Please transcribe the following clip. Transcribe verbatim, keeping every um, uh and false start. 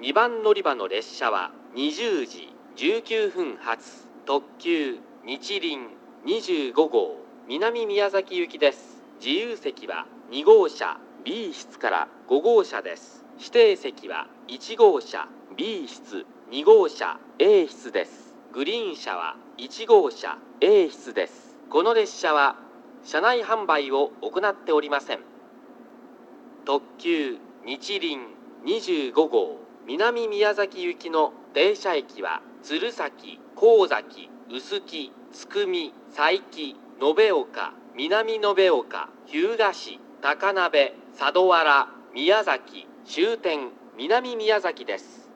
にばん乗り場の列車はにじゅうじじゅうきゅうふん発特急日輪にじゅうごごう南宮崎行きです。自由席はにごうしゃ ビー 室からごごうしゃです。指定席はいちごうしゃ ビー 室、にごうしゃ エー 室です。グリーン車はいちごうしゃ エー 室です。この列車は車内販売を行っておりません。特急日輪にじゅうごごう南宮崎行きの停車駅は鶴崎、神崎、臼杵、津久見、佐伯、延岡、南延岡、日向市、高鍋、佐土原、宮崎、終点南宮崎です。